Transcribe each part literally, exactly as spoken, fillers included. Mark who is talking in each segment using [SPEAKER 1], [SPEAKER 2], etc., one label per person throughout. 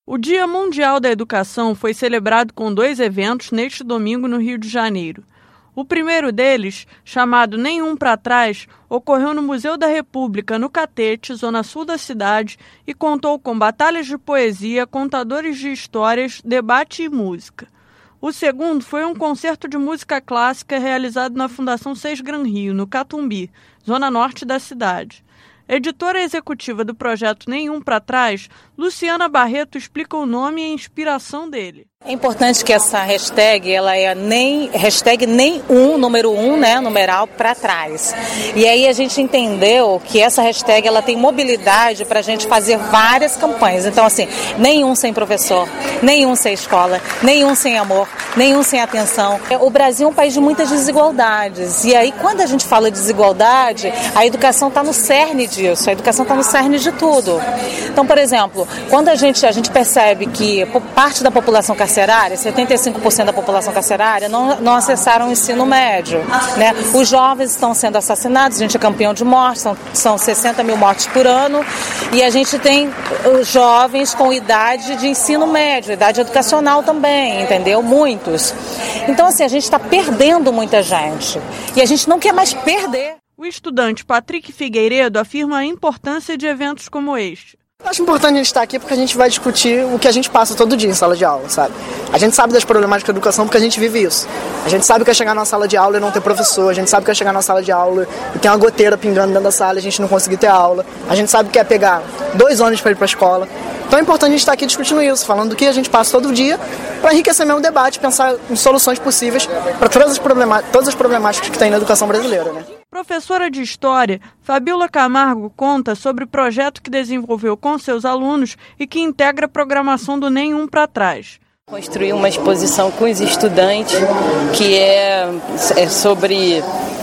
[SPEAKER 1] O Dia Mundial da Educação foi celebrado com dois eventos neste domingo no Rio de Janeiro. O primeiro deles, chamado Nenhum para Trás, ocorreu no Museu da República, no Catete, zona sul da cidade, e contou com batalhas de poesia, contadores de histórias, debate e música. O segundo foi um concerto de música clássica realizado na Fundação Seis Gran Rio, no Catumbi, zona norte da cidade. Editora executiva do projeto Nenhum para Trás, Luciana Barreto explica o nome e a inspiração dele.
[SPEAKER 2] É importante que essa hashtag, ela é nem, hashtag nem um, número um, né, numeral, para trás. E aí a gente entendeu que essa hashtag, ela tem mobilidade para a gente fazer várias campanhas. Então, assim, nenhum sem professor, nenhum sem escola, nenhum sem amor, nenhum sem atenção. O Brasil é um país de muitas desigualdades. E aí, quando a gente fala de desigualdade, a educação está no cerne disso, a educação está no cerne de tudo. Então, por exemplo, quando a gente, a gente percebe que parte da população carcerária, setenta e cinco por cento da população carcerária, não, não acessaram o ensino médio, né? Os jovens estão sendo assassinados, a gente é campeão de mortes, são, são sessenta mil mortes por ano, e a gente tem os jovens com idade de ensino médio, idade educacional também, entendeu? Muitos. Então, assim, a gente está perdendo muita gente, e a gente não quer mais perder.
[SPEAKER 1] O estudante Patrick Figueiredo afirma a importância de eventos como este.
[SPEAKER 3] Eu acho importante a gente estar aqui porque a gente vai discutir o que a gente passa todo dia em sala de aula, sabe? A gente sabe das problemáticas da educação porque a gente vive isso. A gente sabe que é chegar na sala de aula e não ter professor, a gente sabe que é chegar na sala de aula e tem uma goteira pingando dentro da sala e a gente não conseguir ter aula. A gente sabe que é pegar dois ônibus para ir para a escola. Então é importante a gente estar aqui discutindo isso, falando do que a gente passa todo dia para enriquecer mesmo o debate, pensar em soluções possíveis para todas as problemáticas, todas as problemáticas que tem na educação brasileira, né?
[SPEAKER 1] Professora de História, Fabíola Camargo conta sobre o projeto que desenvolveu com seus alunos e que integra a programação do Nenhum para Trás.
[SPEAKER 4] Construí uma exposição com os estudantes que é, é sobre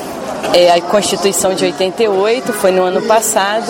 [SPEAKER 4] é, a Constituição de oitenta e oito, foi no ano passado,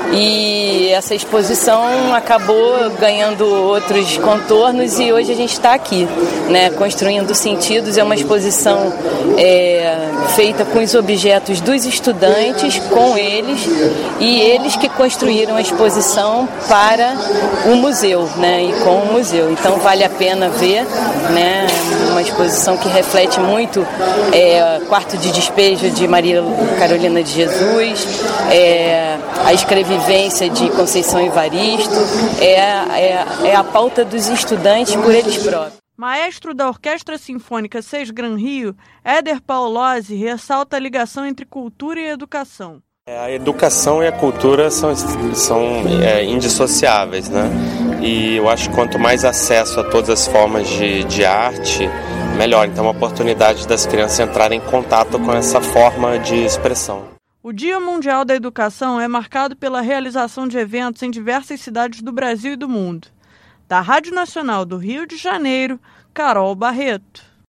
[SPEAKER 4] e essa exposição acabou ganhando outros contornos e hoje a gente está aqui, né, construindo sentidos. É uma exposição é, feita com os objetos dos estudantes, com eles, e eles que construíram a exposição para o museu, né, e com o museu. Então vale a pena ver, né, uma exposição que reflete muito é, Quarto de Despejo de Maria Carolina de Jesus, é, a escrevivência de Conceição Evaristo, é, é, é a pauta dos estudantes por eles próprios.
[SPEAKER 1] Maestro da Orquestra Sinfônica Seis Gran Rio, Éder Paolozzi ressalta a ligação entre cultura e educação.
[SPEAKER 5] A educação e a cultura são, são é, indissociáveis, né? E eu acho que quanto mais acesso a todas as formas de, de arte, melhor. Então, a oportunidade das crianças entrarem em contato com essa forma de expressão.
[SPEAKER 1] O Dia Mundial da Educação é marcado pela realização de eventos em diversas cidades do Brasil e do mundo. Da Rádio Nacional do Rio de Janeiro, Carol Barreto.